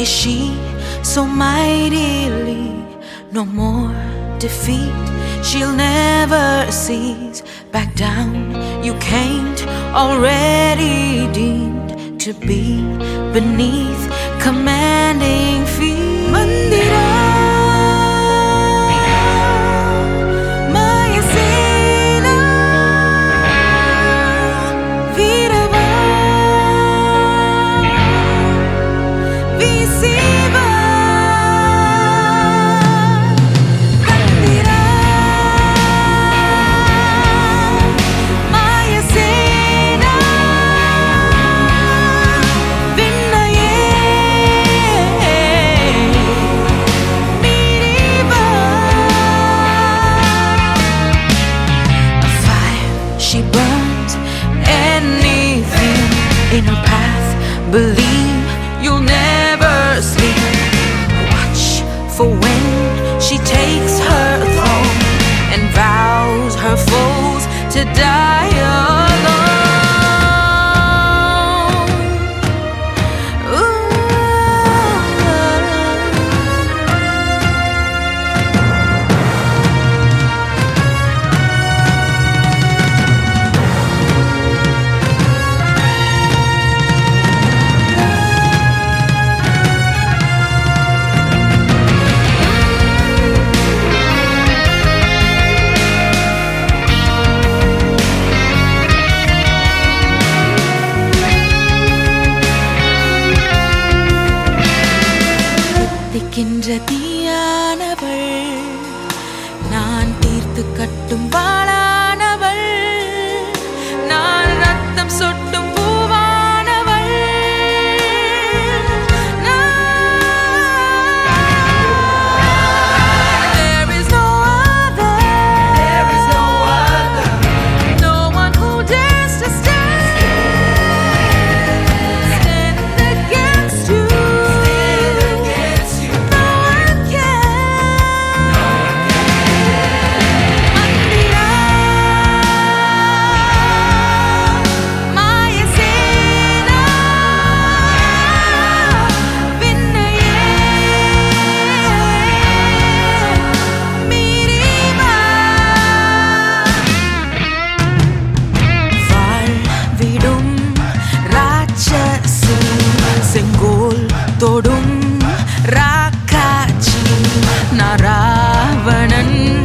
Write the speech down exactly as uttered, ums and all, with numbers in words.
is she so mightily? No more defeat, she'll never cease. Back down, you can't, already deemed to be beneath commanding feet. Mandira in her path, believe you'll never sleep. Watch for when she takes her throne and vows her foes to die alone. திக்கின்ற தீயானவள், நான் தீர்த்து கட்டும் வாளானவள், நான் ரத்தம் சொட்டும் பூவானவள். There is no other, there is no other, no one who dares to stand, stand against you. செங்கோல் தொடும் ராக்காச்சி, நராவணன்